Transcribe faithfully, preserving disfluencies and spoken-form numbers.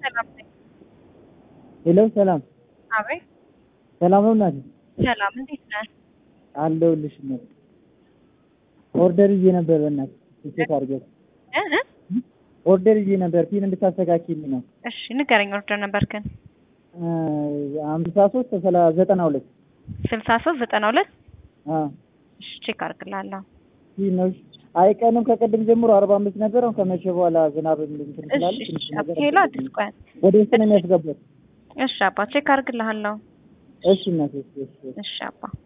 ሰላም ነኝ። ሄሎ ሰላም አቤት። ሰላም ነው እናቴ? ሰላም እንዴት ነህ? አለሁልሽ እናቴ። ኦርደር ይዤ ነበር በእናትሽ ቼክ አድርገሽ እ እ ኦርደር ይዤ ነበር ፒን እንድታስተካክልኝ ነው። እሺ ንገረኝ። ኦርደር ነበርክን? አምሳ ሶስት ዘጠና ሁለት ስልሳ ሶስት ዘጠና ሁለት አ እሺ ቼክ አድርግልሃለሁ። ይህ ነው። አይ ቀኑም ከቅድም ጀምሮ አርባ አምስት ነበር። አሁን ከመቼ በኋላ ዝናብ እንትን ስላለ እሺ ትንሽ እሺ ነገር ሄሎ አዲስ ቆይ ወደ ውስጥ ነው የሚያስገባው። እሺ አባ ቼክ አድርግልሃለሁ። እሺ እናቴ እሺ እሺ እሺ አባ